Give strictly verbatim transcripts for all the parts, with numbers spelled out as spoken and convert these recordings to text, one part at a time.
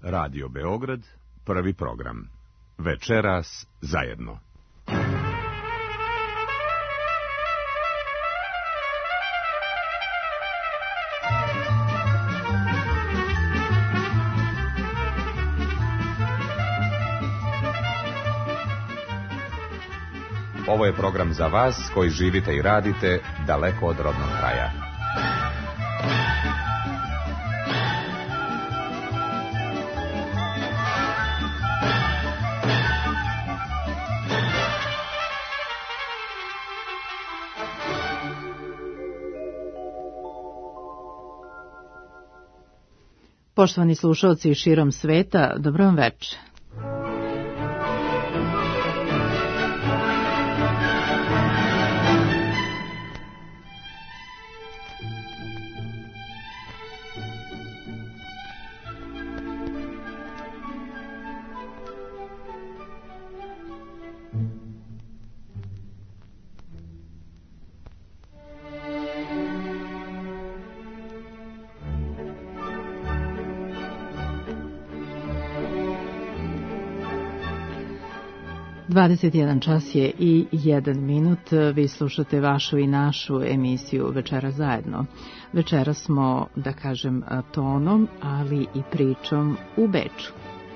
Radio Beograd, prvi program. Večeras zajedno. Ovo je program za vas koji živite i radite daleko od rodnog kraja. Poštovani slušalci širom sveta, dobro vam večer. dvadeset jedan čas je i jedan minut, vi slušate vašu i našu emisiju Večera zajedno. Večera smo, da kažem, tonom, ali i pričom u Beču.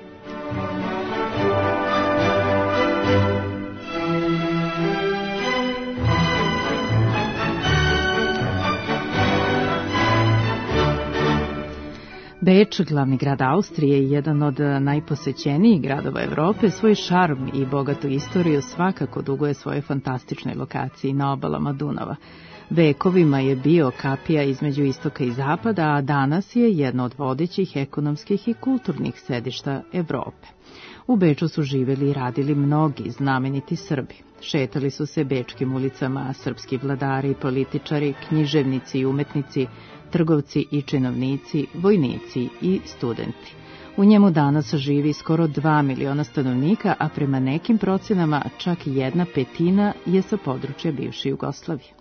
Beč, glavni grad Austrije i jedan od najposećenijih gradova Evrope, svoj šarm i bogatu istoriju svakako duguje svojoj fantastičnoj lokaciji na obalama Dunava. Vekovima je bio kapija između istoka i zapada, a danas je jedno od vodećih ekonomskih i kulturnih sedišta Evrope. U Beču su živjeli i radili mnogi znameniti Srbi. Šetali su se bečkim ulicama srpski vladari, političari, književnici i umetnici, trgovci i činovnici, vojnici i studenti. U njemu danas živi skoro dva miliona stanovnika, a prema nekim procenama čak jedna petina je sa područja bivše Jugoslavije.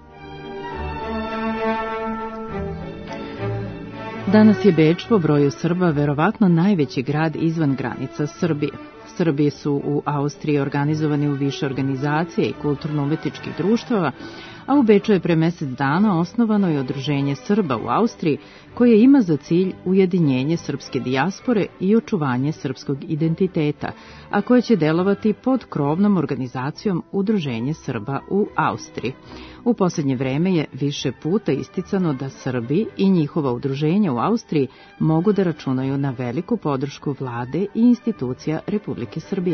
Danas je Beč po broju Srba verovatno najveći grad izvan granica Srbije. Srbi su u Austriji organizovani u više organizacije i kulturno-umetničkih društava, a u Beču je pre mesec dana osnovano i Udruženje Srba u Austriji, koje ima za cilj ujedinjenje srpske dijaspore i očuvanje srpskog identiteta, a koje će delovati pod krovnom organizacijom Udruženje Srba u Austriji. U posljednje vreme je više puta isticano da Srbi i njihova udruženja u Austriji mogu da računaju na veliku podršku vlade i institucija Republike Srbije.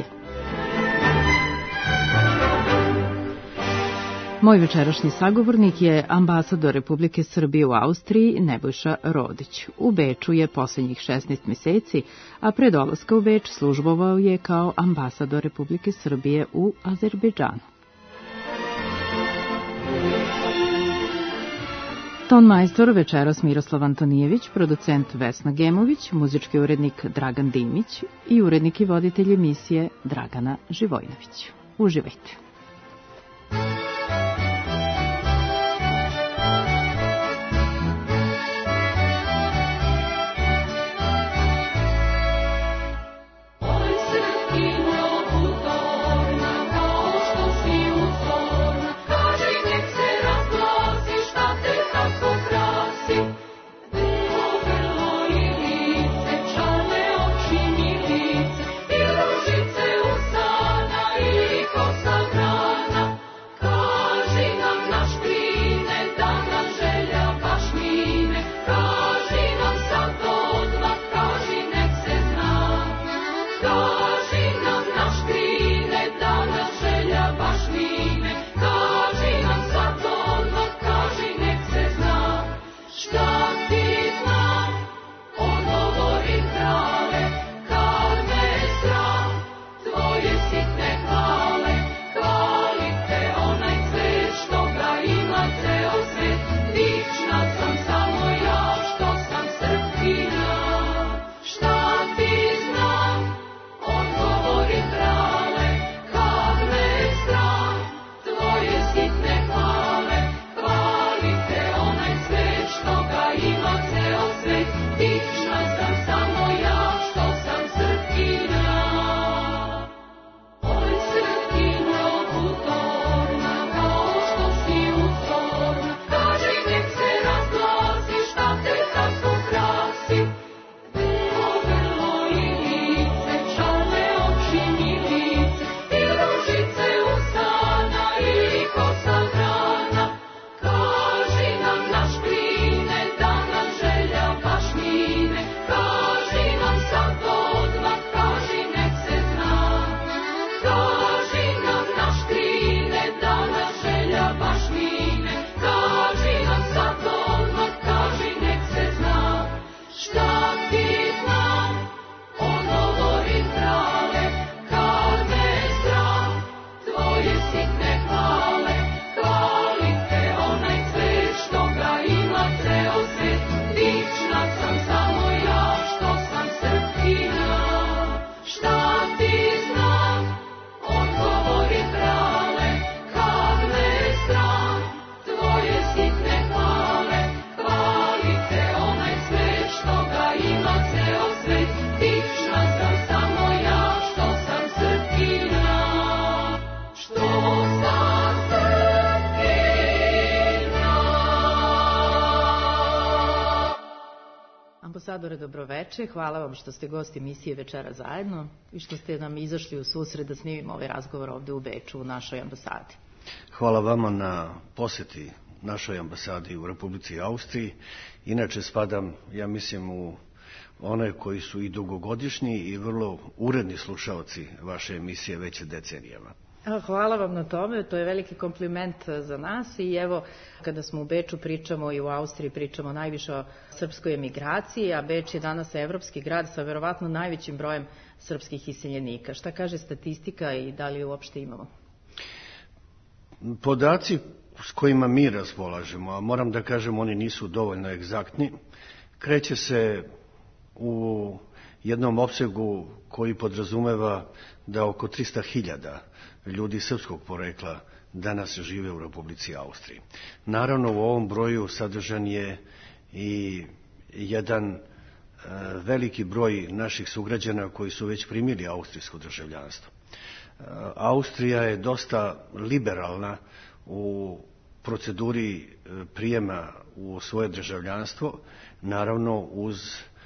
Moj večerašnji sagovornik je ambasador Republike Srbije u Austriji Nebojša Rodić. U Beču je posljednjih šesnaest meseci, a pre dolaska u Beč službovao je kao ambasador Republike Srbije u Azerbejdžanu. Ton majstor večeras Miroslav Antonijević, producent Vesna Gemović, muzički urednik Dragan Dimić i urednik i voditelj emisije Dragana Živojnović. Uživajte. Kosa ambasadore, dobroveče. Hvala vam što ste gosti emisije Večera zajedno i što ste nam izašli u susret da snimimo ovaj razgovor ovde u Beču u našoj ambasadi. Hvala vama na poseti našoj ambasadi u Republici Austriji. Inače spadam, ja mislim, u one koji su i dugogodišnji i vrlo uredni slušaoci vaše emisije već decenijama. Hvala vam na tome, to je veliki kompliment za nas i evo, kada smo u Beču pričamo i u Austriji pričamo najviše o srpskoj emigraciji, a Beč je danas evropski grad sa verovatno najvećim brojem srpskih iseljenika. Šta kaže statistika i da li je uopšte imamo? Podaci s kojima mi raspolažemo, a moram da kažem oni nisu dovoljno egzaktni, kreće se u jednom opsegu koji podrazumeva da oko trista hiljada ljudi srpskog porekla danas žive u Republici Austriji. Naravno, u ovom broju sadržan je i jedan e, veliki broj naših sugrađana koji su već primili austrijsko državljanstvo. E, Austrija je dosta liberalna u proceduri prijema u svoje državljanstvo, naravno uz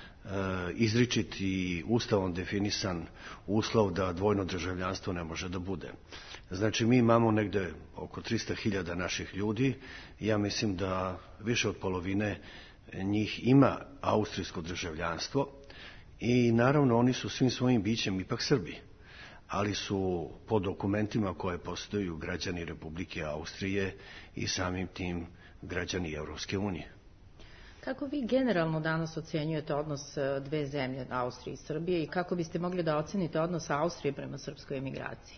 izričit i ustavom definisan uslov da dvojno državljanstvo ne može da bude. Znači, mi imamo negde oko trista hiljada naših ljudi. Ja mislim da više od polovine njih ima austrijsko državljanstvo i naravno oni su svim svojim bićem ipak Srbi, ali su po dokumentima koje postoju građani Republike Austrije i samim tim građani Evropske unije. Kako vi generalno danas ocenjujete odnos dve zemlje, Austrije i Srbije, i kako biste mogli da ocenite odnos Austrije prema srpskoj emigraciji?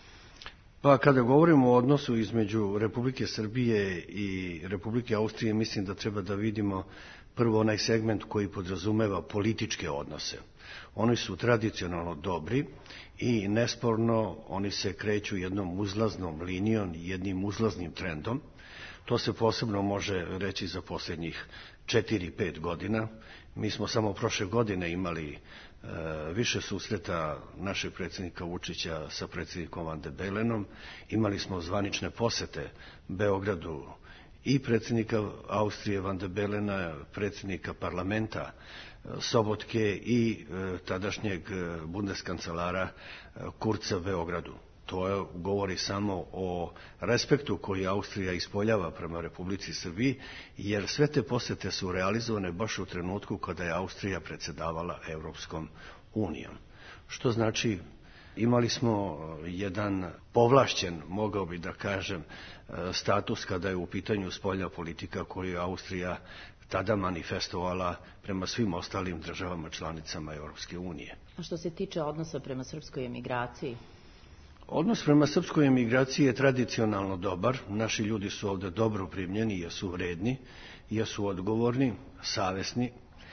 Pa kada govorimo o odnosu između Republike Srbije i Republike Austrije, mislim da treba da vidimo prvo onaj segment koji podrazumeva političke odnose. Oni su tradicionalno dobri i nesporno oni se kreću jednom uzlaznom linijom, jednim uzlaznim trendom. To se posebno može reći za posljednjih četiri pet godina. Mi smo samo prošle godine imali e, više susreta našeg predsjednika Vučića sa predsjednikom Van de Belenom. Imali smo zvanične posete Beogradu i predsjednika Austrije Van de Belena, predsjednika parlamenta Sobotke i e, tadašnjeg bundeskancelara Kurza Beogradu. To je, govori samo o respektu koji Austrija ispoljava prema Republici Srbiji, jer sve te posete su realizovane baš u trenutku kada je Austrija predsedavala Evropskom unijom. Što znači, imali smo jedan povlašćen, mogao bi da kažem, status kada je u pitanju spoljna politika koju je Austrija tada manifestovala prema svim ostalim državama članicama Evropske unije. A što se tiče odnosa prema srpskoj emigraciji? Odnos prema srpskoj emigraciji je tradicionalno dobar. Naši ljudi su ovde dobro primljeni, jesu vredni, jesu odgovorni, savesni,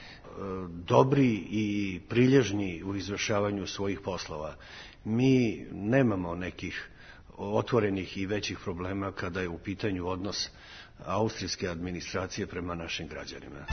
dobri i prilježni u izvršavanju svojih poslova. Mi nemamo nekih otvorenih i većih problema kada je u pitanju odnos austrijske administracije prema našim građanima.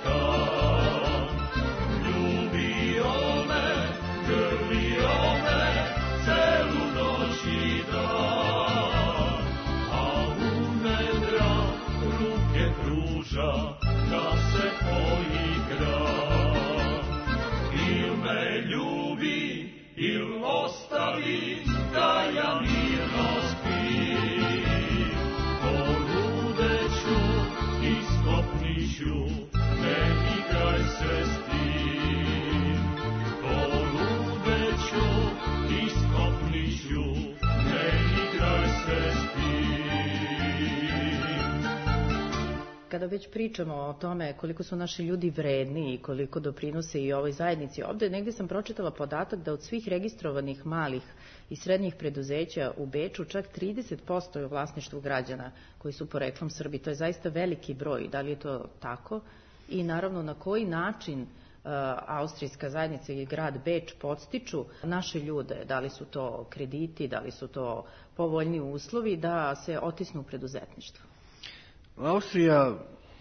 Kada već pričamo o tome koliko su naši ljudi vredni i koliko doprinose i ovoj zajednici, ovde negde sam pročitala podatak da od svih registrovanih malih i srednjih preduzeća u Beču čak trideset posto je u vlasništvu građana koji su poreklom Srbi. To je zaista veliki broj. Da li je to tako? I naravno na koji način austrijska zajednica i grad Beč podstiču naše ljude, da li su to krediti, da li su to povoljni uslovi da se otisnu u preduzetništvo? Austrija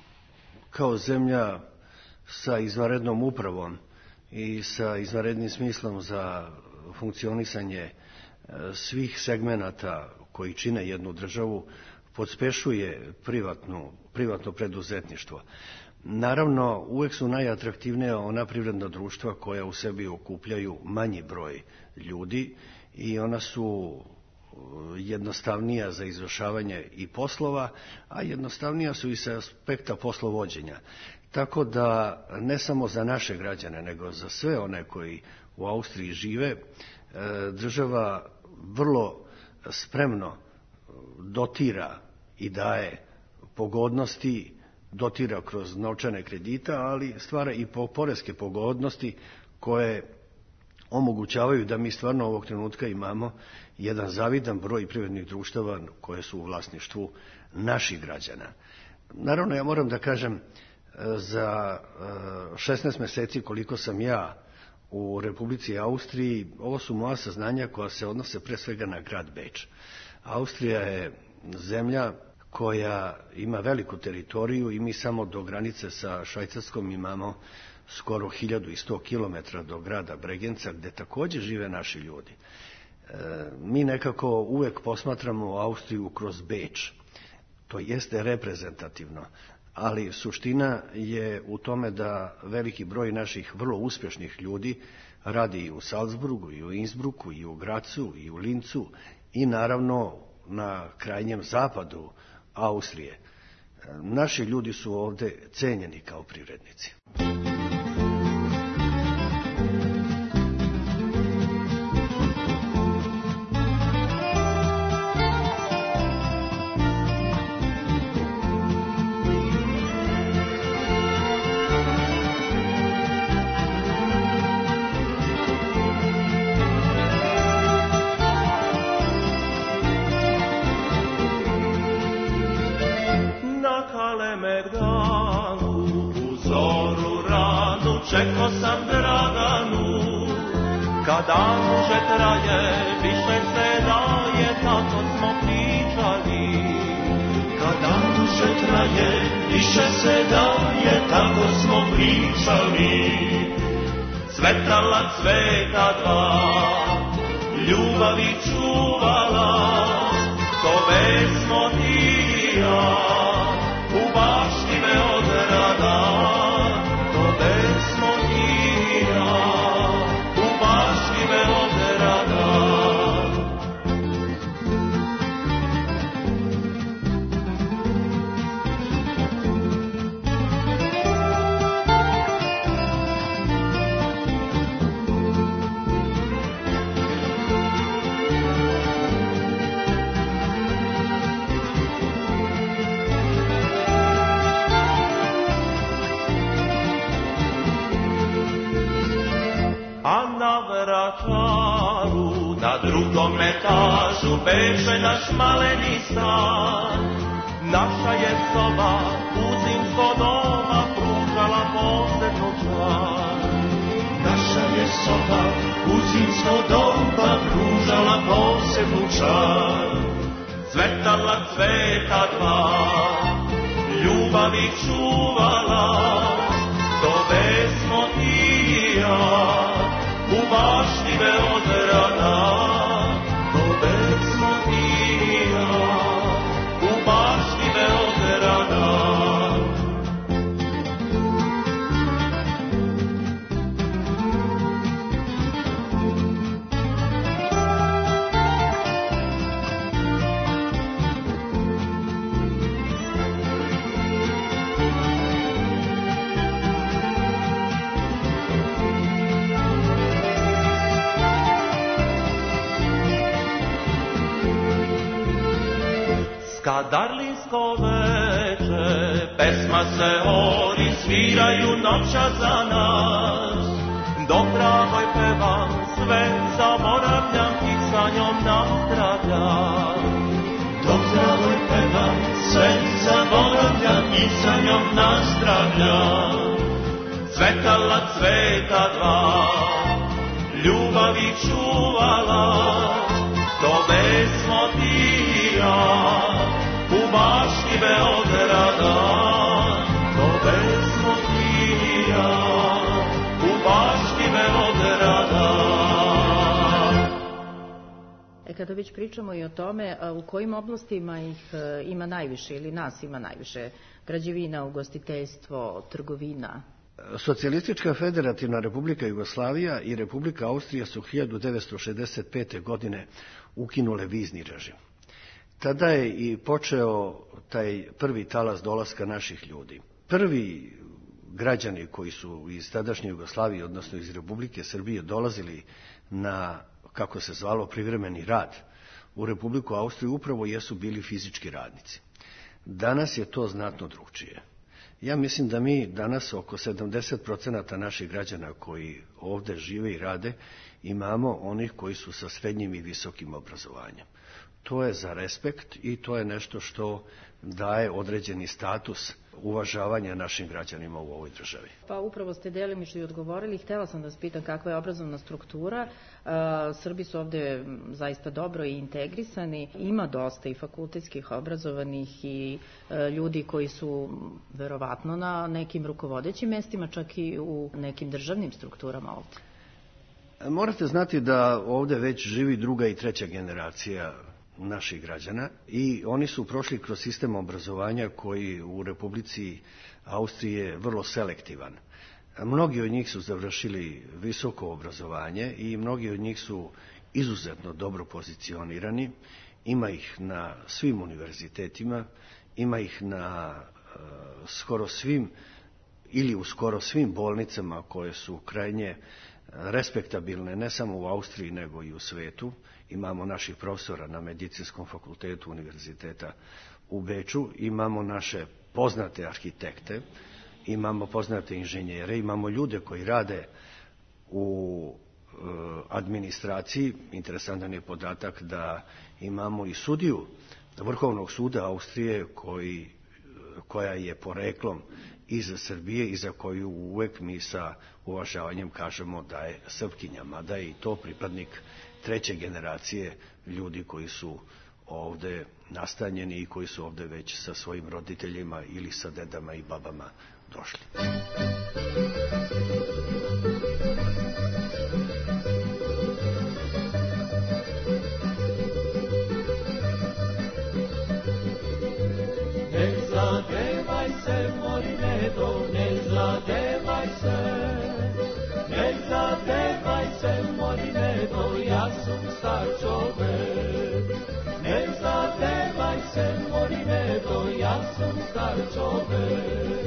kao zemlja sa izvanrednom upravom i sa izvanrednim smislom za funkcionisanje svih segmenata koji čine jednu državu podspešuje privatnu, privatno preduzetništvo. Naravno, uvek su najatraktivnija ona privredna društva koja u sebi okupljaju manji broj ljudi i ona su jednostavnija za izvršavanje i poslova, a jednostavnija su i sa aspekta poslovođenja. Tako da ne samo za naše građane, nego za sve one koji u Austriji žive, država vrlo spremno dotira i daje pogodnosti, dotira kroz novčane kredita, ali stvara i poreske pogodnosti koje omogućavaju da mi stvarno ovog trenutka imamo jedan zavidan broj privrednih društava koje su u vlasništvu naših građana. Naravno, ja moram da kažem, za šesnaest meseci koliko sam ja u Republici Austriji, ovo su moja saznanja koja se odnose pre svega na grad Beč. Austrija je zemlja koja ima veliku teritoriju i mi samo do granice sa Švajcarskom imamo skoro hiljadu sto kilometara do grada Bregenca, gde takođe žive naši ljudi. E, mi nekako uvek posmatramo Austriju kroz Beč. To jeste reprezentativno, ali suština je u tome da veliki broj naših vrlo uspešnih ljudi radi i u Salzburgu, i u Innsbrucku, i u Gracu, i u Lincu, i naravno na krajnjem zapadu Austrije. Naši ljudi su ovde cenjeni kao privrednici. Čekao sam Draganu, kad dan duže traje, više se daje, tako smo pričali. Kad dan duže traje, više se daje, tako smo pričali. Cvetala cveta dva, ljubavi čuvala, to već smo ti i ja, u bašti me odrada. Na drugom etažu beže naš maleni stan. Naša je soba u zimsko doma pružala posebnu čast. Naša je soba u zimsko doma pružala posebnu čast. Cvetala cveta dva, ljubavi čuvala, Za darlinsko veče pesma se ori, sviraju noća za nas. Dok dragoj pevam, sve zaboravljam i sa njom nazdravljam. Dok dragoj pevam, sve zaboravljam i sa njom nazdravljam. Cvetala cveta dva, ljubavi čuvala, tome smo ti i ja, u bašti Beograda. Tome smo ti i ja, u bašti Beograda. E kada već pričamo i o tome, u kojim oblastima ih ima najviše ili nas ima najviše? Građevina, ugostiteljstvo, trgovina? Socijalistička federativna Republika Jugoslavija i Republika Austrija su hiljadu devetsto šezdeset pete. godine ukinule vizni režim. Tada je i počeo taj prvi talas dolaska naših ljudi. Prvi građani koji su iz tadašnje Jugoslavije, odnosno iz Republike Srbije, dolazili na, kako se zvalo, privremeni rad u Republiku Austriju, upravo jesu bili fizički radnici. Danas je to znatno drugčije. Ja mislim da mi danas oko sedamdeset procenata naših građana koji ovde žive i rade imamo onih koji su sa srednjim i visokim obrazovanjem. To je za respekt i to je nešto što daje određeni status uvažavanja našim građanima u ovoj državi. Pa upravo ste delimično i odgovorili. Htela sam da vas pitam kakva je obrazovna struktura. Srbi su ovde zaista dobro i integrisani. Ima dosta i fakultetskih obrazovanih i ljudi koji su verovatno na nekim rukovodećim mestima, čak i u nekim državnim strukturama ovde. Morate znati da ovde već živi druga i treća generacija naših građana i oni su prošli kroz sistem obrazovanja koji u Republici Austrije je vrlo selektivan. Mnogi od njih su završili visoko obrazovanje i mnogi od njih su izuzetno dobro pozicionirani. Ima ih na svim univerzitetima, ima ih na uh, skoro svim ili u skoro svim bolnicama koje su krajnje respektabilne ne samo u Austriji nego i u svetu. Imamo naših profesora na Medicinskom fakultetu univerziteta u Beču, imamo naše poznate arhitekte, imamo poznate inženjere, imamo ljude koji rade u e, administraciji. Interesantan je podatak da imamo i sudiju Vrhovnog suda Austrije koji, koja je poreklom iz Srbije i za koju uvek mi sa uvažavanjem kažemo da je Srpkinja, mada je i to pripadnik treće generacije ljudi koji su ovde nastanjeni i koji su ovde već sa svojim roditeljima ili sa dedama i babama došli. Ne zadevaj se, Morinedo, ne zadevaj se, ne zadevaj se, Morinedo, ja sam star čovek. Ne zadevaj se, Morinedo, ja sam star čovek.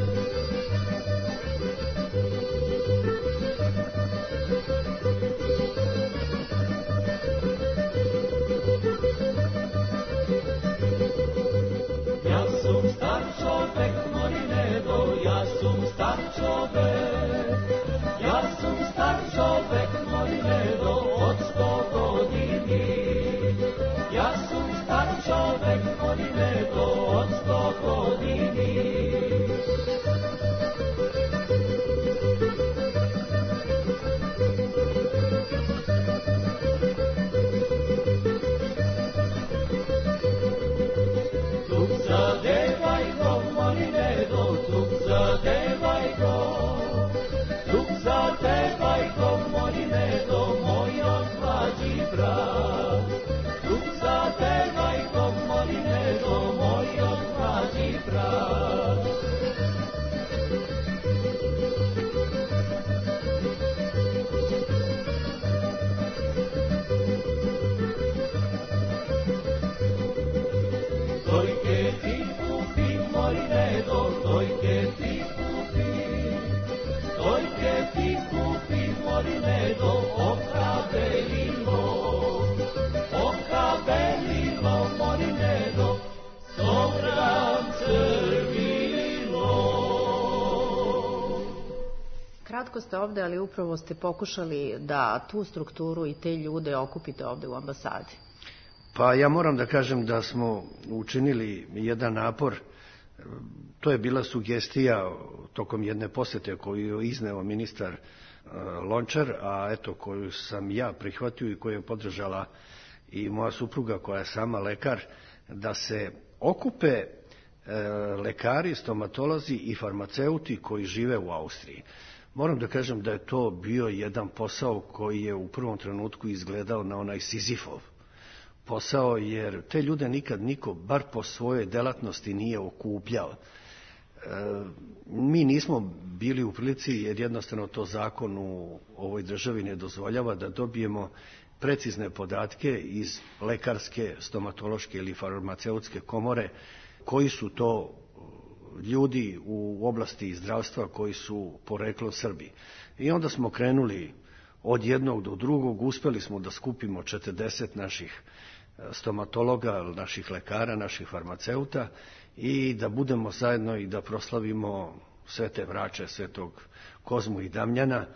Ja sam star čovek, Morinedo, ja sam star čovek. Ja sam star čovek, Morinedo, od sto godini. Ja sam star čovek, Morinedo, od sto godini. Tuk zadevaj go, Morinedo, tuk zadevaj go. Tuk zadevaj go, Morinedo, kratko ste ovde, ali upravo ste pokušali da tu strukturu i te ljude okupite ovde u ambasadi. Pa ja moram da kažem da smo učinili jedan napor. To je bila sugestija tokom jedne posete koju je izneo ministar Lončar, a eto koju sam ja prihvatio i koju je podržala i moja supruga koja je sama lekar, da se okupe lekari, stomatolozi i farmaceuti koji žive u Austriji. Moram da kažem da je to bio jedan posao koji je u prvom trenutku izgledao na onaj Sizifov posao, jer te ljude nikad niko, bar po svojoj delatnosti, nije okupljao. E, mi nismo bili u prilici, jer jednostavno to zakon u ovoj državi ne dozvoljava, da dobijemo precizne podatke iz lekarske, stomatološke ili farmaceutske komore, koji su to ljudi u oblasti zdravstva koji su poreklom Srbi. I onda smo krenuli od jednog do drugog, uspeli smo da skupimo četrdeset naših stomatologa, naših lekara, naših farmaceuta i da budemo zajedno i da proslavimo Svete Vrače, Svetog Kozmu i Damljana.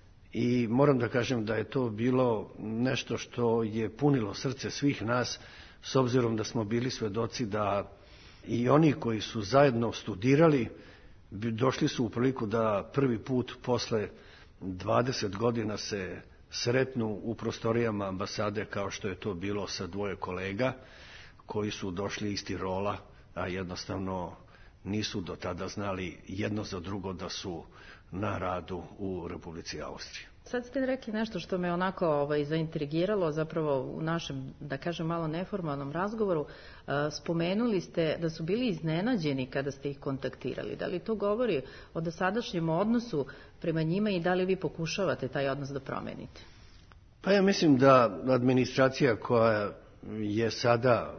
I moram da kažem da je to bilo nešto što je punilo srce svih nas, s obzirom da smo bili svedoci da i oni koji su zajedno studirali došli su u priliku da prvi put posle dvadeset godina se sretnu u prostorijama ambasade, kao što je to bilo sa dvoje kolega koji su došli iz Tirola, a jednostavno nisu do tada znali jedno za drugo da su na radu u Republici Austriji. Sad ste rekli nešto što me onako ovaj, zaintrigiralo, zapravo u našem, da kažem, malo neformalnom razgovoru. Spomenuli ste da su bili iznenađeni kada ste ih kontaktirali. Da li to govori o dosadašnjem odnosu prema njima i da li vi pokušavate taj odnos da promenite? Pa ja mislim da administracija koja je sada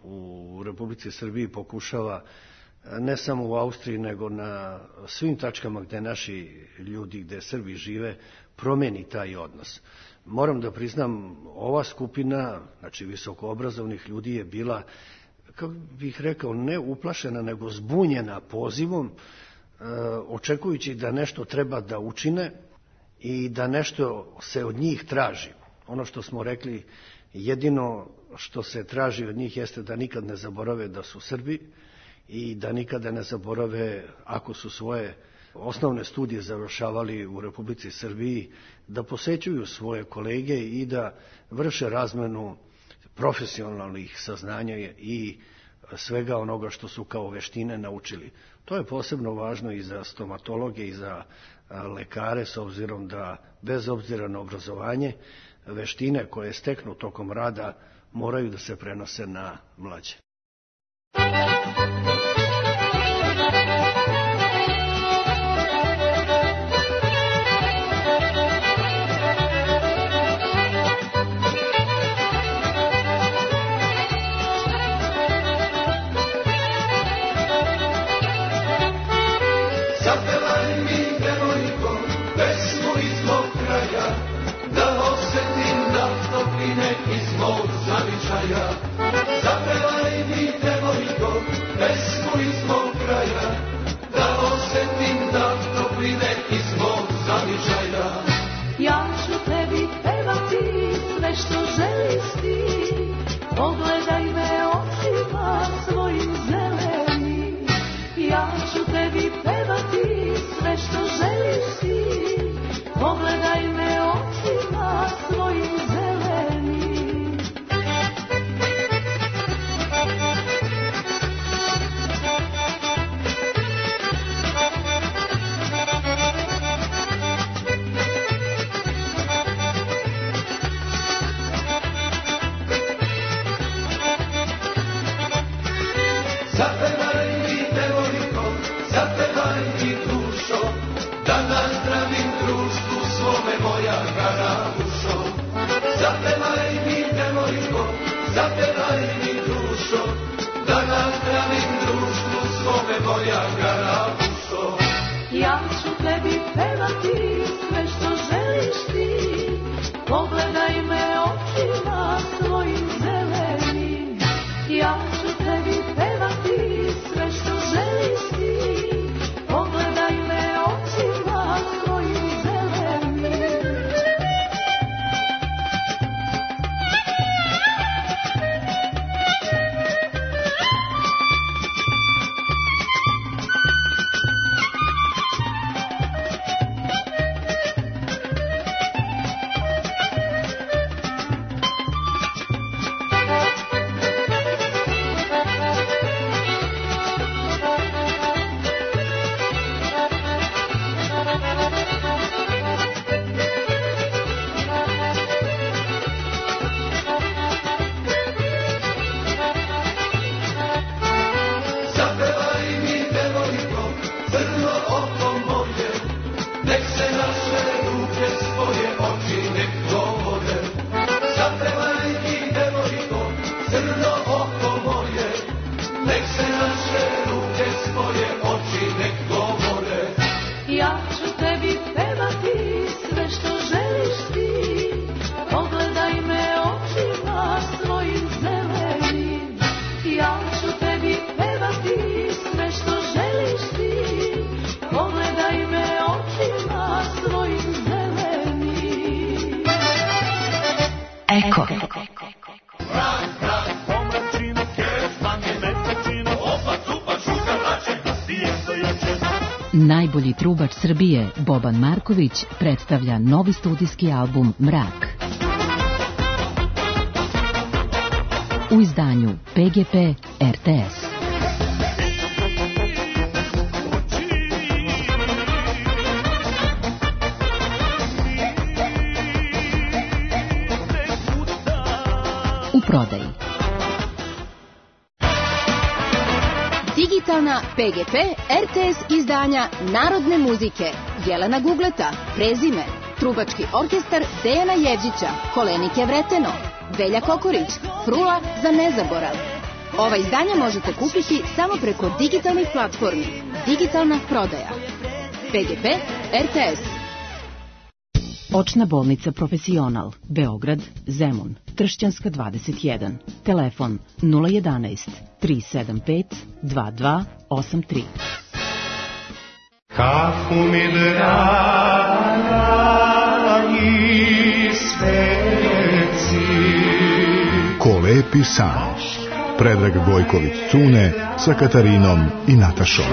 u Republici Srbiji pokušava ne samo u Austriji, nego na svim tačkama gde naši ljudi, gde Srbi žive, promeni taj odnos. Moram da priznam, ova skupina, znači visokoobrazovnih ljudi, je bila, kako bih rekao, ne uplašena, nego zbunjena pozivom, e, očekujući da nešto treba da učine i da nešto se od njih traži. Ono što smo rekli, jedino što se traži od njih jeste da nikad ne zaborave da su Srbi i da nikada ne zaborave, ako su svoje osnovne studije završavali u Republici Srbiji, da posećuju svoje kolege i da vrše razmenu profesionalnih saznanja i svega onoga što su kao veštine naučili. To je posebno važno i za stomatologe i za lekare, s obzirom da, bez obzira na obrazovanje, veštine koje steknu tokom rada moraju da se prenose na mlađe. Zapevaj mi, devojko, pesmu iz mog kraja, da osetim da topline iz mog zavičaja. Ja ću tebi pevati sve što želiš ti, pogledaj me očima svojim zelenim. Ja ću tebi pevati sve što želiš ti, pogledaj me očima svojim zelenim. Ja ću tebi pevati sve što želiš ti, pogledaj me očima svojim zelenim. Ja ću tebi pevati sve što želiš ti, pogledaj me očima svojim zelenim. tebi pevati sve što želiš ti. Pogledaj me očima svojim zelenim. Ja ću tebi pevati sve što želiš ti. Pogledaj me očima svojim zelenim. Eko. Najbolji trubač Srbije, Boban Marković, predstavlja novi studijski album Mrak. U izdanju P G P R T S. U prodaji. Digitalna P G P R T S izdanja Narodne muzike. Jelena Gugleta, Prezime, Trubački orkestar Dejana Jevđića, Kolenike Vreteno, Velja Kokorić, Frula za nezaborav. Ova izdanja možete kupiti samo preko digitalnih platformi. Digitalna prodaja. P G P R T S. Očna bolnica Profesional, Beograd, Zemun, Tršćanska dvadeset jedan. Telefon nula jedanaest tri sedam pet dva dva osam tri. Kafu mi dragi sveci. Ko lepi san. Predrag Gojković Cune sa Katarinom i Natašom.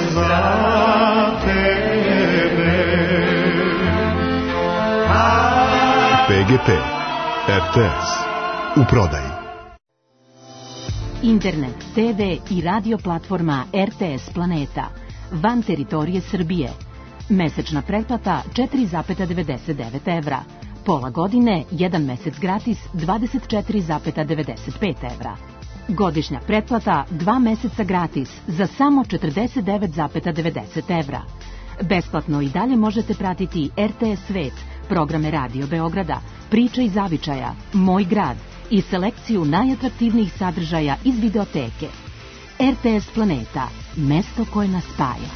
P G P R T S u prodaji. Internet, T V i radio platforma R T S Planeta van teritorije Srbije. Mesečna pretplata četiri zarez devedeset devet evra. Pola godine, jedan mesec gratis dvadeset četiri zarez devedeset pet evra. Godišnja pretplata dva meseca gratis za samo četrdeset devet zarez devedeset evra. Besplatno i dalje možete pratiti R T S Svet, programe Radio Beograda, Priče iz Zavičaja, Moj grad i selekciju najatraktivnijih sadržaja iz videoteke. R T S Planeta, mesto koje nas spaja.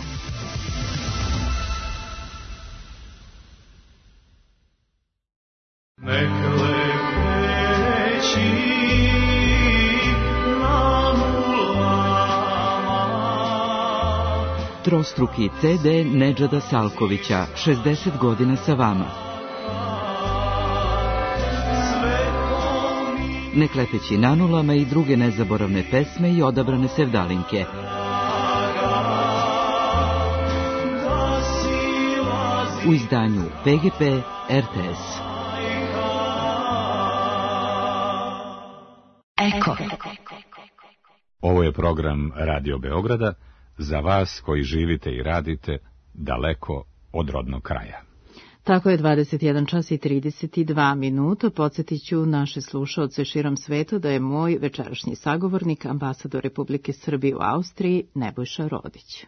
Neka lepeći na nulama. Trostruki C D Nedžada Salkovića, šezdeset godina sa vama. Neklepeći na nulama i druge nezaboravne pesme i odabrane sevdalinke. U izdanju P G P R T S. Eko. Ovo je program Radio Beograda za vas koji živite i radite daleko od rodnog kraja. Tako je dvadeset jedan čas i trideset dva minuta. Podsjetit ću naše slušaoce širom svetu da je moj večerašnji sagovornik, ambasador Republike Srbije u Austriji, Nebojša Rodić.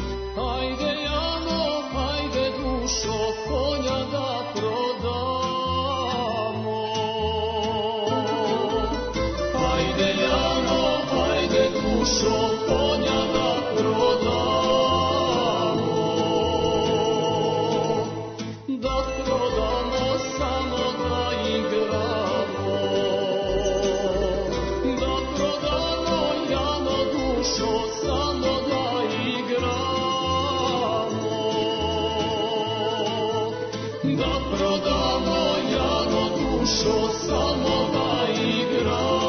Konja da prodamo. samo da igramo.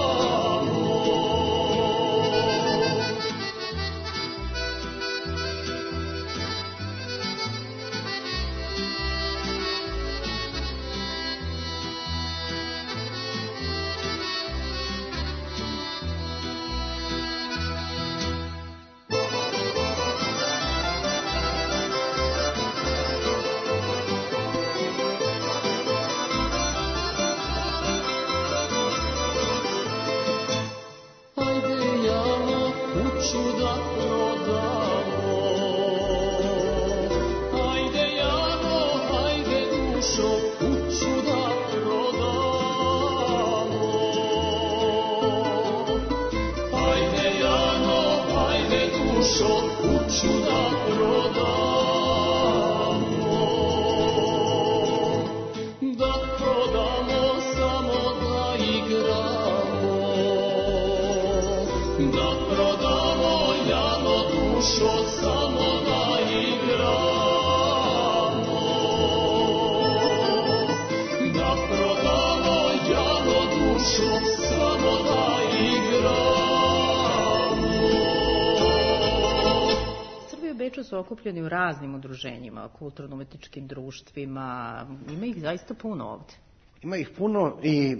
Su okupljeni u raznim udruženjima, kulturno-umetničkim društvima, ima ih zaista puno ovde. Ima ih puno i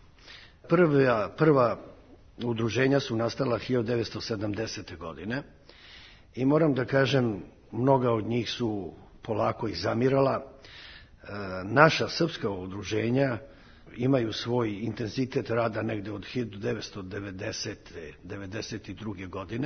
prva, prva udruženja su nastala hiljadu devetsto sedamdesete. godine i moram da kažem, mnoga od njih su polako i zamirala. E, naša srpska udruženja imaju svoj intenzitet rada negde od hiljadu devetsto devedesete. devedeset druge. godine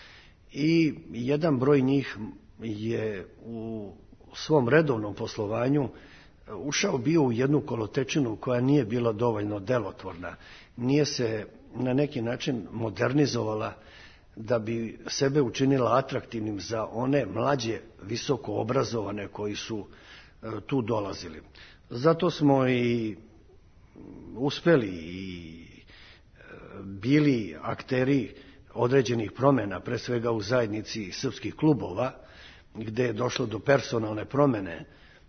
i jedan broj njih je u svom redovnom poslovanju ušao bio u jednu kolotečinu koja nije bila dovoljno delotvorna. Nije se na neki način modernizovala da bi sebe učinila atraktivnim za one mlađe, visoko obrazovane koji su tu dolazili. Zato smo i uspeli i bili akteri određenih promjena, pre svega u zajednici srpskih klubova, gde je došlo do personalne promjene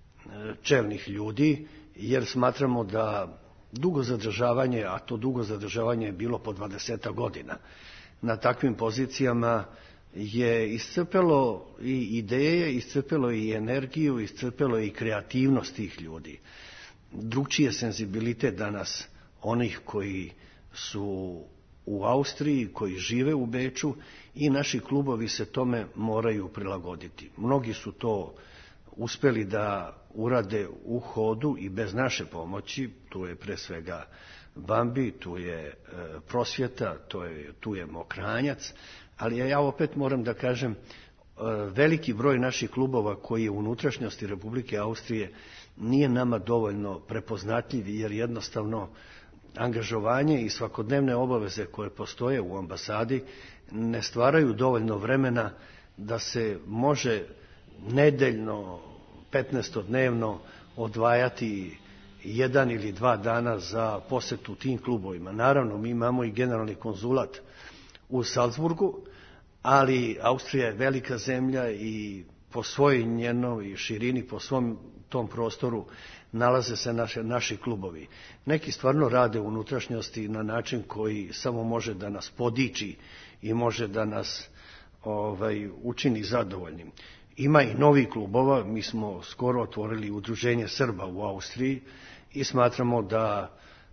čelnih ljudi, jer smatramo da dugo zadržavanje, a to dugo zadržavanje je bilo po dvadeset godina, na takvim pozicijama je iscrpelo i ideje, iscrpelo i energiju, iscrpelo i kreativnost tih ljudi. Drugčiji je senzibilitet danas onih koji su u Austriji, koji žive u Beču i naši klubovi se tome moraju prilagoditi. Mnogi su to uspeli da urade u hodu i bez naše pomoći, tu je pre svega Bambi, tu je e, Prosvjeta, to je, tu je Mokranjac, ali ja opet moram da kažem, e, veliki broj naših klubova koji je u unutrašnjosti Republike Austrije nije nama dovoljno prepoznatljiv, jer jednostavno angažovanje i svakodnevne obaveze koje postoje u ambasadi ne stvaraju dovoljno vremena da se može nedeljno, petnaestodnevno odvajati jedan ili dva dana za posetu tim klubovima. Naravno, mi imamo i generalni konzulat u Salzburgu, ali Austrija je velika zemlja i po svojoj njenoj širini, po svom tom prostoru nalaze se naše, naši klubovi. Neki stvarno rade u unutrašnjosti na način koji samo može da nas podiči i može da nas ovaj, učini zadovoljnim. Ima i novi klubova, mi smo skoro otvorili udruženje Srba u Austriji i smatramo da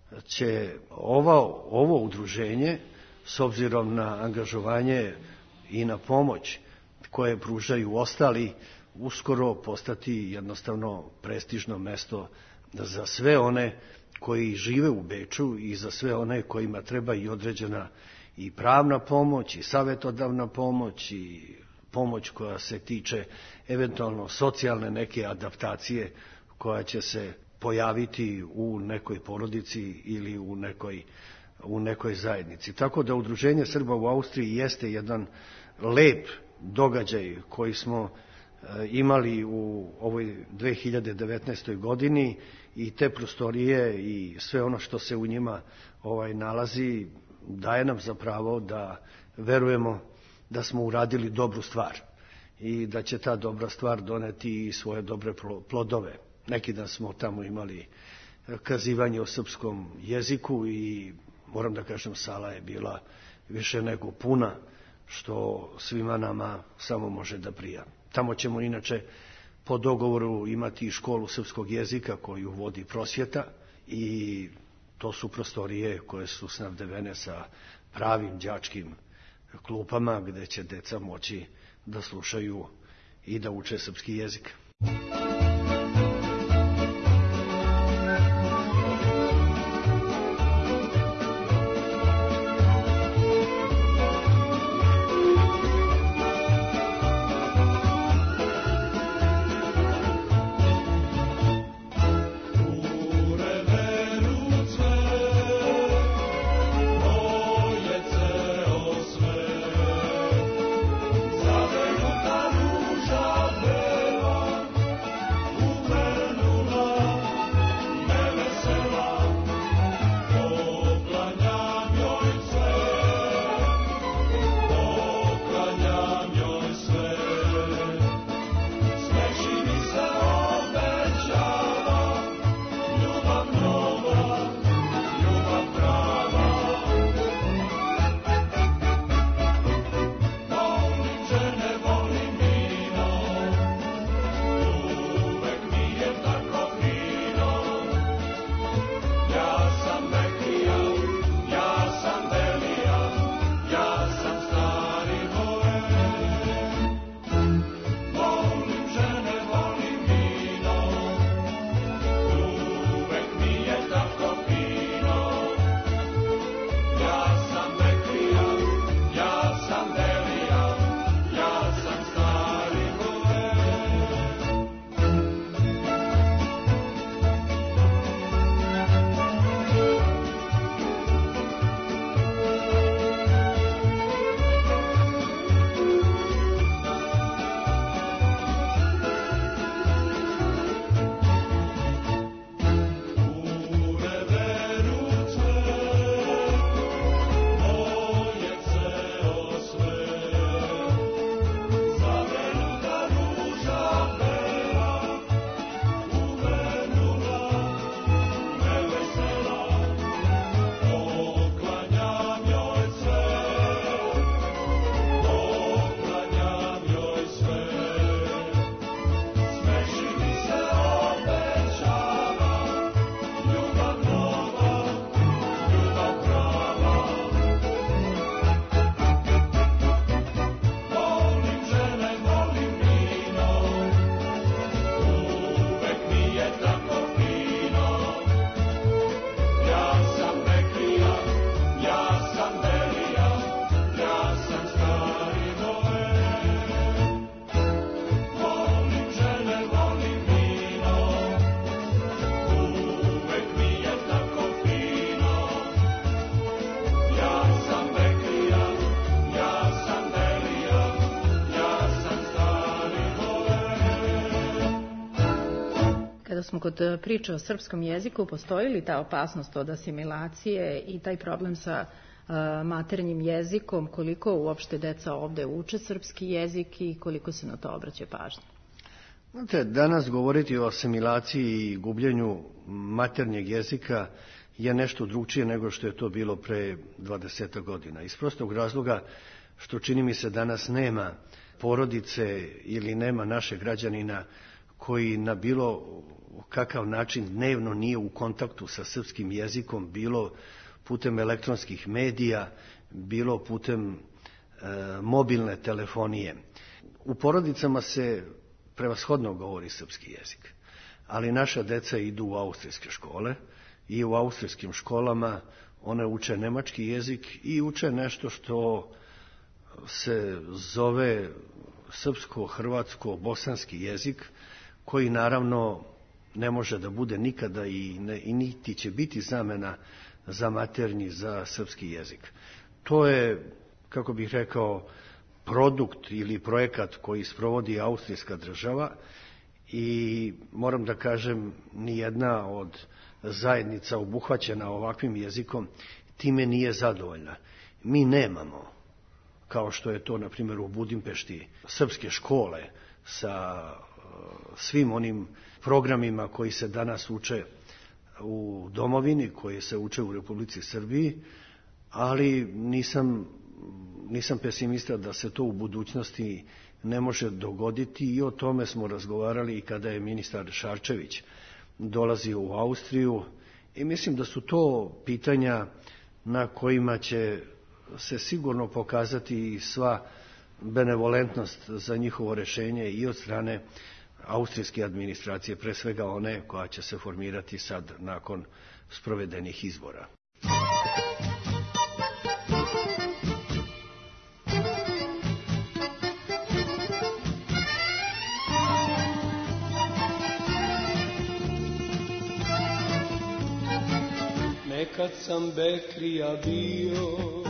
će ova, ovo udruženje, s obzirom na angažovanje i na pomoć koje pružaju ostali, uskoro postati jednostavno prestižno mesto za sve one koji žive u Beču i za sve one kojima treba i određena i pravna pomoć i savjetodavna pomoć i pomoć koja se tiče eventualno socijalne neke adaptacije koja će se pojaviti u nekoj porodici ili u nekoj, u nekoj zajednici. Tako da Udruženje Srba u Austriji jeste jedan lep događaj koji smo imali u ovoj dve hiljade devetnaestoj. godini i te prostorije i sve ono što se u njima ovaj nalazi daje nam za pravo da verujemo da smo uradili dobru stvar i da će ta dobra stvar doneti i svoje dobre plodove. Neki dan smo tamo imali kazivanje o srpskom jeziku i moram da kažem sala je bila više nego puna, što svima nama samo može da prija. Tamo ćemo inače po dogovoru imati školu srpskog jezika koju vodi prosvjeta i to su prostorije koje su snabdevene sa pravim đačkim klupama gde će deca moći da slušaju i da uče srpski jezik. Smo kod priče o srpskom jeziku, postoji li ta opasnost od asimilacije i taj problem sa uh, maternjim jezikom, koliko uopšte deca ovde uče srpski jezik i koliko se na to obraća pažnja? Znate, danas govoriti o asimilaciji i gubljenju maternjeg jezika je nešto drugčije nego što je to bilo pre dvadeset godina. Iz prostog razloga što čini mi se danas nema porodice ili nema našeg građanina koji na bilo kakav način dnevno nije u kontaktu sa srpskim jezikom, bilo putem elektronskih medija, bilo putem e, mobilne telefonije. U porodicama se prevashodno govori srpski jezik, ali naša deca idu u austrijske škole i u austrijskim školama one uče nemački jezik i uče nešto što se zove srpsko-hrvatsko-bosanski jezik, koji naravno ne može da bude nikada i, ne, i niti će biti zamena za maternji, za srpski jezik. To je, kako bih rekao, produkt ili projekat koji sprovodi austrijska država i moram da kažem, nijedna od zajednica obuhvaćena ovakvim jezikom time nije zadovoljna. Mi nemamo, kao što je to na primjer u Budimpešti, srpske škole sa svim onim programima koji se danas uče u domovini, koje se uče u Republici Srbiji, ali nisam, nisam pesimista da se to u budućnosti ne može dogoditi i o tome smo razgovarali i kada je ministar Šarčević dolazio u Austriju i mislim da su to pitanja na kojima će se sigurno pokazati sva benevolentnost za njihovo rešenje i od strane austrijske administracije, pre svega one koja će se formirati sad nakon sprovedenih izbora. Nekad sam beklija bio,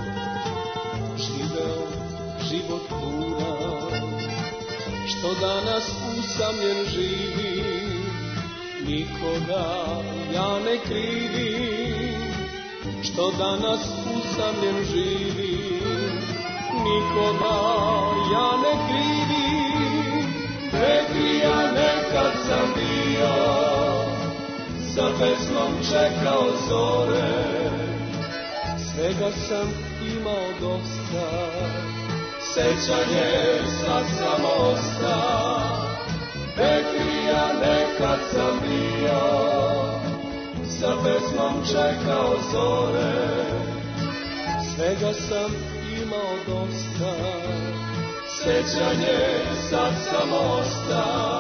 živeo život puna, što danas usamljen živim, nikoga ja ne krivim. Što danas usamljen živim, nikoga ja ne krivim. Beklija nekad sam bio, sa pesmom čekao zore, svega sam imao dosta, sećanje sad samo osta. Beklija nekad sam bio, sa pesmom čekao zore, svega sam imao dosta, sećanje sad samo osta.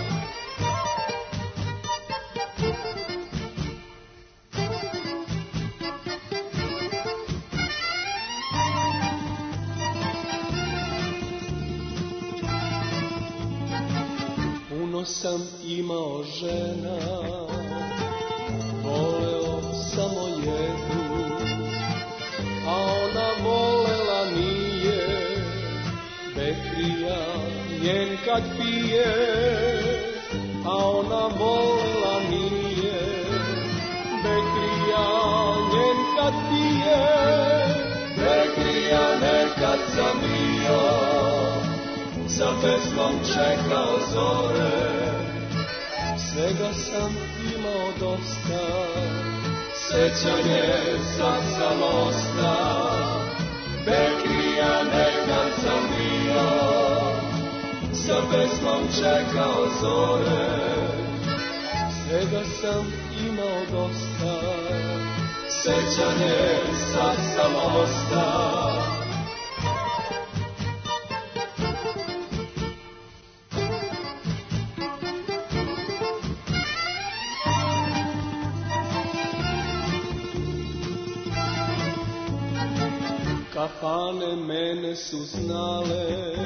Sam imao žena, voleo samo jednu, a ona volela nije. Beklija njen kad pije, a ona volela nije. Beklija njen kad pije, beklija nekad sam bio, sa pesmom čekao zore, svega sam imao dosta, sećanje sad samo osta. Beklija nekad sam bio, sa pesmom čekao zore, svega sam imao dosta, sećanje sad samo osta. Kafane mene su znale,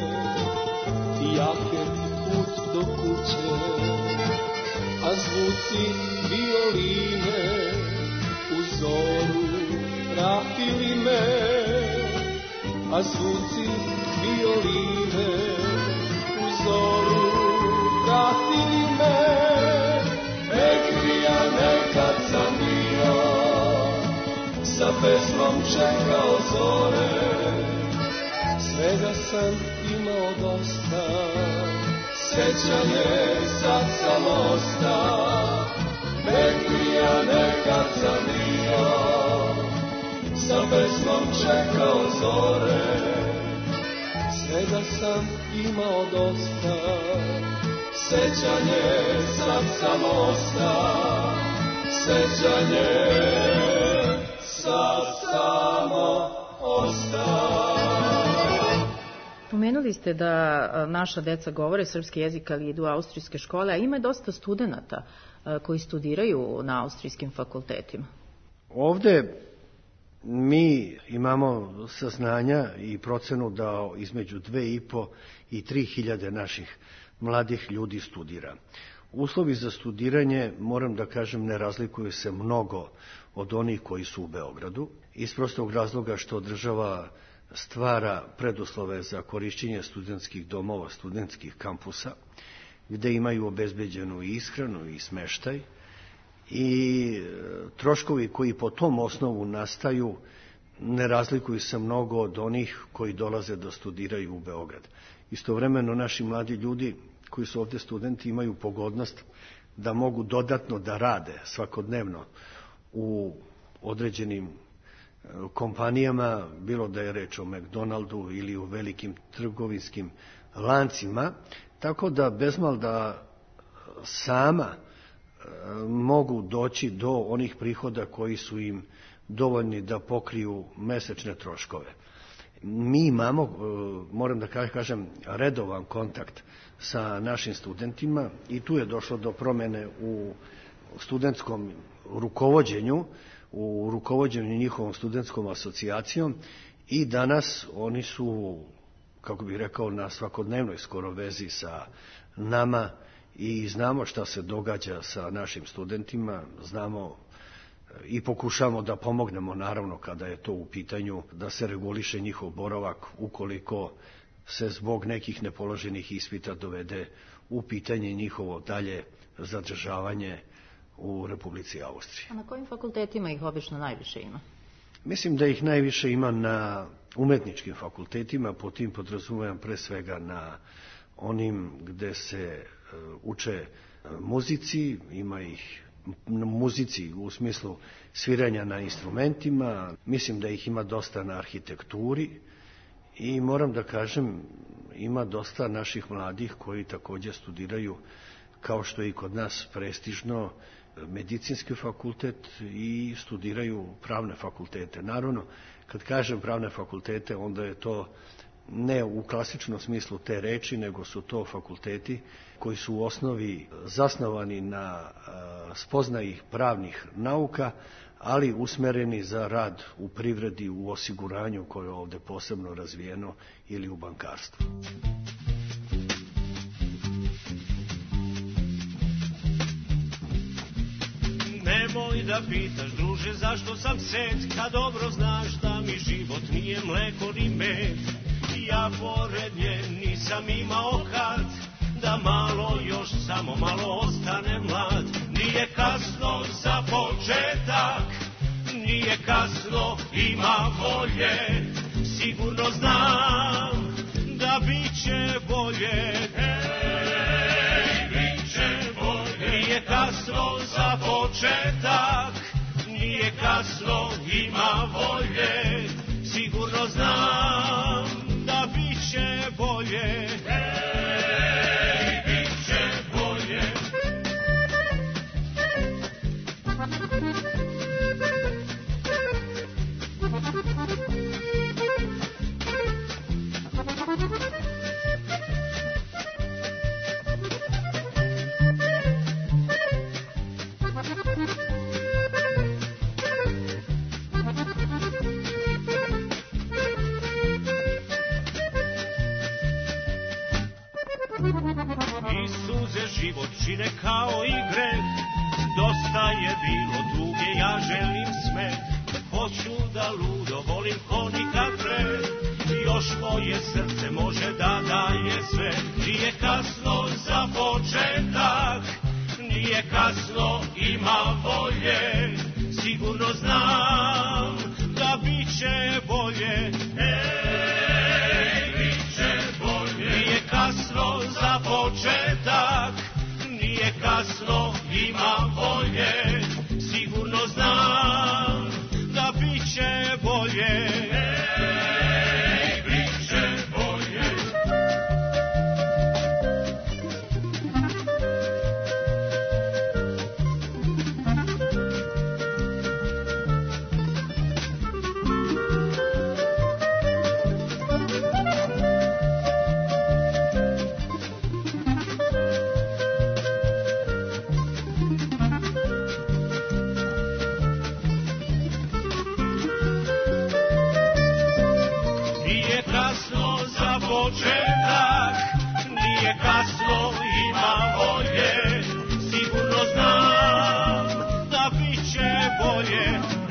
jake put do kuće, a zvuci violine u zoru vratili me, a zvuci violine u zoru vratili me. Beklija nekad sam bio, sa pesmom čekao zore, svega sam imao dosta, sećanje sad samo osta. Beklija nekad sam bio, sa pesmom čekao zore, svega sam imao dosta, sećanje sad samo osta. Sećanje sad samo osta. Pomenuli ste da naša deca govore srpski jezik, ali idu u austrijske škole, a ima dosta studenata koji studiraju na austrijskim fakultetima. Ovde mi imamo saznanja i procenu da između dve i po i tri hiljade naših mladih ljudi studira. Uslovi za studiranje, moram da kažem, ne razlikuju se mnogo od onih koji su u Beogradu, iz prostog razloga što država stvara preduslove za korišćenje studentskih domova, studentskih kampusa, gde imaju obezbeđenu i ishranu i smeštaj, i troškovi koji po tom osnovu nastaju ne razlikuju se mnogo od onih koji dolaze da studiraju u Beograd. Istovremeno naši mladi ljudi koji su ovde studenti imaju pogodnost da mogu dodatno da rade svakodnevno u određenim kompanijama, bilo da je reč o McDonaldu ili u velikim trgovinskim lancima, tako da bezmal da sama mogu doći do onih prihoda koji su im dovoljni da pokriju mesečne troškove. Mi imamo, moram da kažem, redovan kontakt sa našim studentima i tu je došlo do promene u studentskom rukovođenju, u rukovođenju njihovom studentskom asocijacijom i danas oni su, kako bih rekao, na svakodnevnoj skoro vezi sa nama i znamo šta se događa sa našim studentima, znamo i pokušamo da pomognemo, naravno, kada je to u pitanju, da se reguliše njihov boravak ukoliko se zbog nekih nepoloženih ispita dovede u pitanje njihovo dalje zadržavanje u Republici Austriji. A na kojim fakultetima ih obično najviše ima? Mislim da ih najviše ima na umetničkim fakultetima, po tim podrazumevam pre svega na onim gde se uče muzici, ima ih muzici u smislu sviranja na instrumentima, mislim da ih ima dosta na arhitekturi i moram da kažem, ima dosta naših mladih koji takođe studiraju, kao što je i kod nas prestižno, medicinski fakultet i studiraju pravne fakultete. Naravno, kad kažem pravne fakultete, onda je to ne u klasičnom smislu te reči, nego su to fakulteti koji su u osnovi zasnovani na spoznaji pravnih nauka, ali usmereni za rad u privredi, u osiguranju koje je ovde posebno razvijeno ili u bankarstvu. Nemoj da pitaš, druže, zašto sam set, kad dobro znaš da mi život nije mleko ni med. Ja pored nje nisam imao kad, da malo još, samo malo ostane mlad. Nije kasno za početak, nije kasno, ima volje. Sigurno znam da bit će bolje. Ej, bit će bolje. Nije kasno za početak, nije kasno, ima volje. Sigurno znam da bit će bolje. Ej, bit će bolje. I suze život čine kao igre, dosta je bilo tuge, ja želim smet. Hoću da ludo volim ko nikad pre, još moje srce može da daje sve. Nije kasno za početak, nije kasno, ima volje. Sigurno znam da bit će bolje. Ej, bit će bolje. Nije kasno za početak, nije kasno, ima volje. Sigurno znam da bit će bolje. Ej, bit će bolje. Početak, nije kasno, ima volje. Sigurno znam da bit će bolje.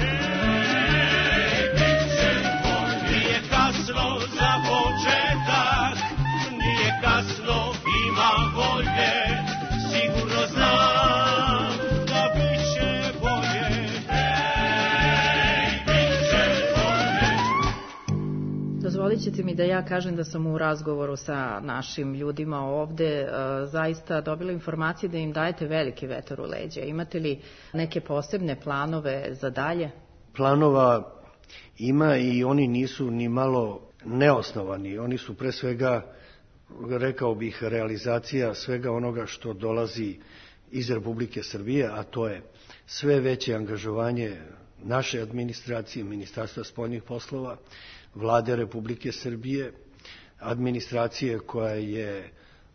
Ej, bit će bolje. Nije kasno za početak, nije kasno, ima volje. Sigurno znam da bit će bolje. Ej, bit će bolje. Dozvolit ćete mi da ja kažem da sam u razgovoru sa našim ljudima ovde zaista dobila informacije da im dajete veliki vetar u leđa. Imate li neke posebne planove za dalje? Planova ima i oni nisu ni malo neosnovani. Oni su pre svega, rekao bih, realizacija svega onoga što dolazi iz Republike Srbije, a to je sve veće angažovanje naše administracije, Ministarstva spoljnih poslova, Vlade Republike Srbije, administracije koja je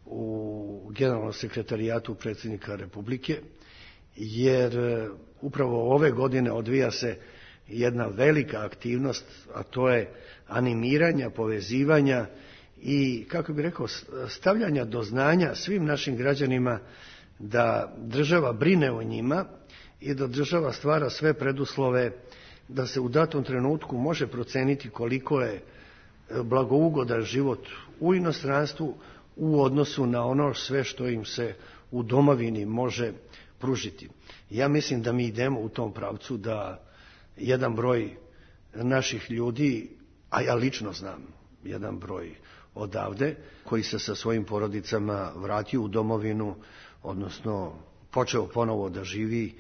u Generalnom sekretarijatu predsjednika Republike, jer upravo ove godine odvija se jedna velika aktivnost, a to je animiranja, povezivanja i, kako bih rekao, stavljanja do znanja svim našim građanima da država brine o njima i da država stvara sve preduslove da se u datom trenutku može proceniti koliko je blagougodan život u inostranstvu u odnosu na ono sve što im se u domovini može pružiti. Ja mislim da mi idemo u tom pravcu, da jedan broj naših ljudi, a ja lično znam jedan broj odavde, koji se sa svojim porodicama vratio u domovinu, odnosno počeo ponovo da živi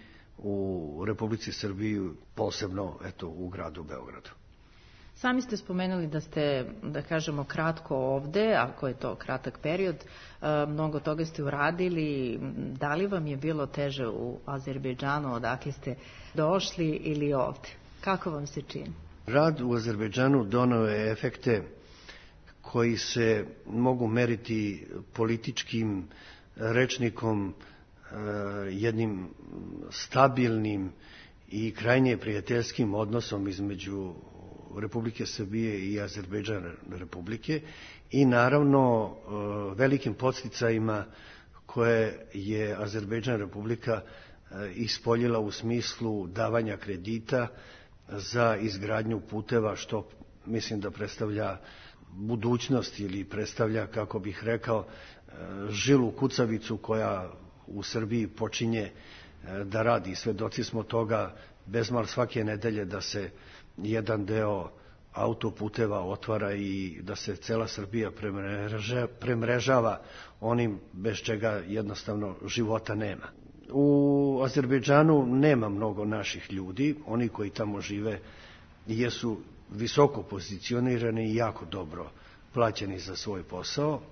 u Republici Srbiji, posebno eto u gradu Beogradu. Sami ste spomenuli da ste, da kažemo, kratko ovde, ako je to kratak period, mnogo toga ste uradili. Da li vam je bilo teže u Azerbejdžanu, odakle ste došli, ili ovde? Kako vam se čini? Rad u Azerbejdžanu doneo je efekte koji se mogu meriti političkim rečnikom, jednim stabilnim i krajnje prijateljskim odnosom između Republike Srbije i Azerbejdžan Republike i naravno velikim podsticajima koje je Azerbejdžan Republika ispoljila u smislu davanja kredita za izgradnju puteva, što mislim da predstavlja budućnost ili predstavlja, kako bih rekao, žilu kucavicu koja u Srbiji počinje da radi. Svedoci smo toga bezmal svake nedelje da se jedan deo autoputeva otvara i da se cela Srbija premrežava onim bez čega jednostavno života nema. U Azerbejdžanu nema mnogo naših ljudi, oni koji tamo žive jesu visoko pozicionirani i jako dobro plaćeni za svoj posao,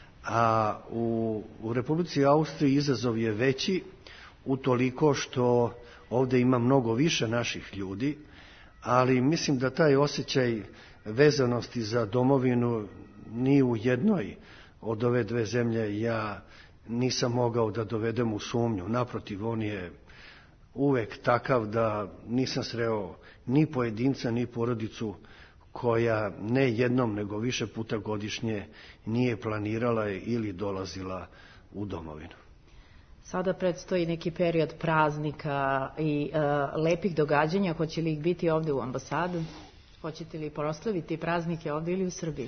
a u, u Republici Austriji izazov je veći utoliko što ovde ima mnogo više naših ljudi, ali mislim da taj osjećaj vezanosti za domovinu ni u jednoj od ove dve zemlje ja nisam mogao da dovedem u sumnju. Naprotiv, on je uvek takav da nisam sreo ni pojedinca, ni porodicu koja ne jednom, nego više puta godišnje nije planirala ili dolazila u domovinu. Sada predstoji neki period praznika i e, lepih događanja. Hoće li ih biti ovde u ambasadu? Hoćete li proslaviti praznike ovde ili u Srbiji?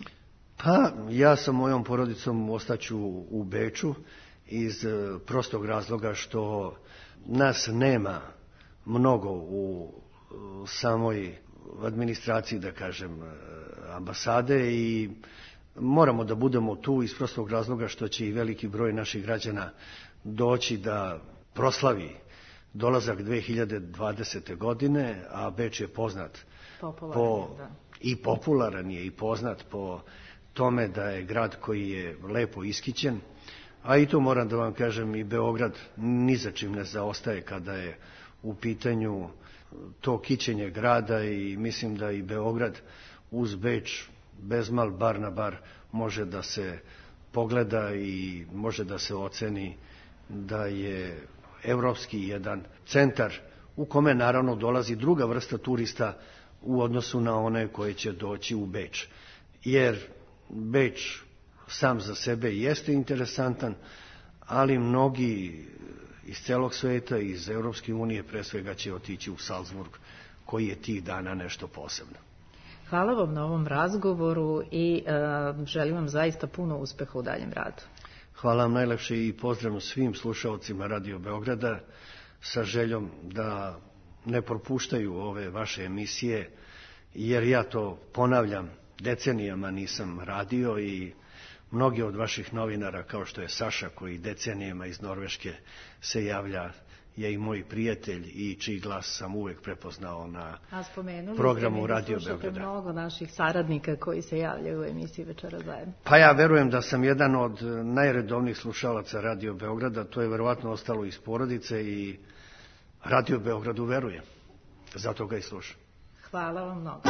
Pa, ja sa mojom porodicom ostaću u Beču iz prostog razloga što nas nema mnogo u samoj administraciji, da kažem, ambasade i moramo da budemo tu iz prostog razloga što će i veliki broj naših građana doći da proslavi dolazak dve hiljade dvadesete. godine, a Beč je poznat po, da. i popularan je i poznat po tome da je grad koji je lepo iskićen, a i to moram da vam kažem, i Beograd ni za čim ne zaostaje kada je u pitanju to kićenje grada i mislim da i Beograd uz Beč bezmal bar na bar može da se pogleda i može da se oceni da je evropski jedan centar u kome naravno dolazi druga vrsta turista u odnosu na one koje će doći u Beč. Jer Beč sam za sebe jeste interesantan, ali mnogi iz celog sveta, iz Evropske unije pre svega će otići u Salzburg, koji je tih dana nešto posebno. Hvala vam na ovom razgovoru i uh, želim vam zaista puno uspeha u daljem radu. Hvala vam najlepše i pozdrav svim slušaocima Radio Beograda sa željom da ne propuštaju ove vaše emisije, jer ja to ponavljam decenijama nisam radio i mnogi od vaših novinara, kao što je Saša, koji decenijama iz Norveške se javlja, je i moj prijatelj i čiji glas sam uvek prepoznao na programu Radio Beograda. Slušate mnogo naših saradnika koji se javljaju u emisiji Večera zajedno. Pa ja verujem da sam jedan od najredovnijih slušalaca Radio Beograda, to je verovatno ostalo iz porodice i Radio Beogradu verujem. Zato ga i slušam. Hvala vam mnogo.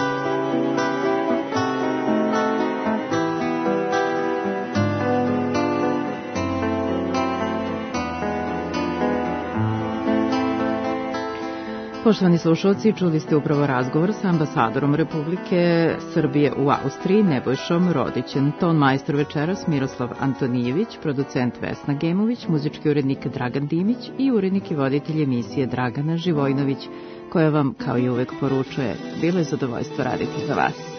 Poštovani slušalci, čuli ste upravo razgovor sa ambasadorom Republike Srbije u Austriji, Nebojšom Rodićem. Ton majstor večeras Miroslav Antonijević, producent Vesna Gemović, muzički urednik Dragan Dimić i urednik i voditelj emisije Dragana Živojnović, koja vam, kao i uvek, poručuje: bilo je zadovoljstvo raditi za vas.